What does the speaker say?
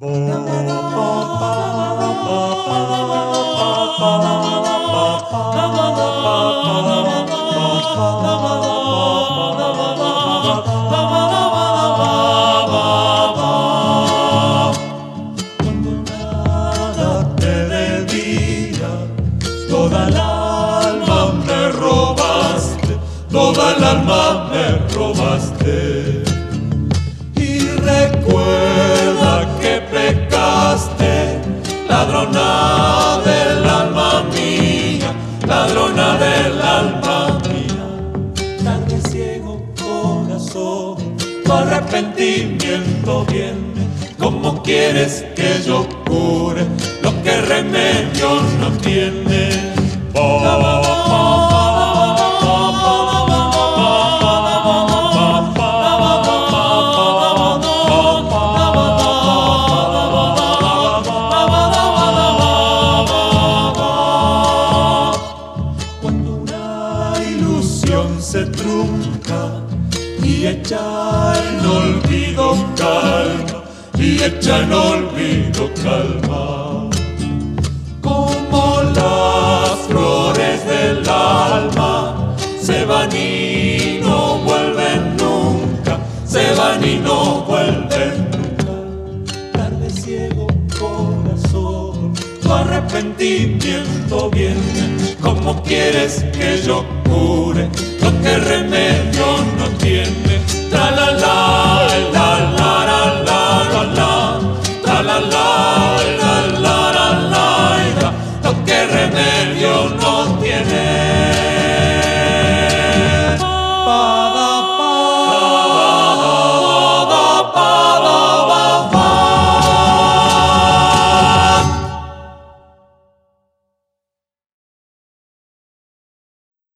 Cuando nada te debía, toda el alma me robaste, toda el alma me robaste. Y recuerda que pecaste, ladrona del alma mía, ladrona del alma mía. Tarde ciego corazón, tu arrepentimiento viene. ¿Cómo quieres que yo cure lo que remedio no tiene? Cuando una ilusión se trunca y echa en olvido calma, y echa en olvido calma, como las flores del alma se van y no vuelven nunca, se van y no vuelven nunca. Tarde ciego corazón, tu arrepentimiento viene. ¿Cómo quieres que yo cure lo que remedio no tiene? Tra la la la la.